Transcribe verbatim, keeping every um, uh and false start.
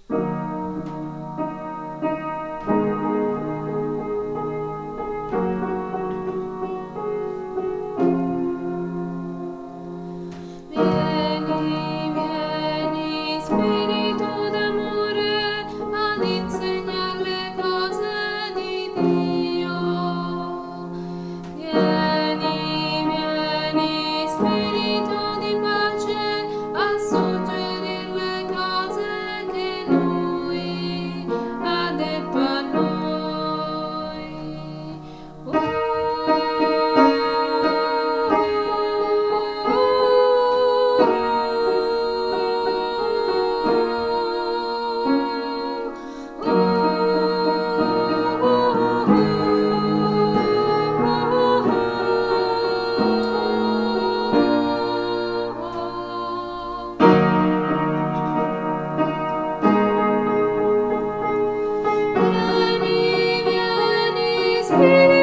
Vieni, vieni, Spirito d'amore, ad insegnare le cose di Dio. Vieni, vieni, Spirito di pace, a suggerir le cose che Lui ha detto a noi. Vieni, vieni, Spirito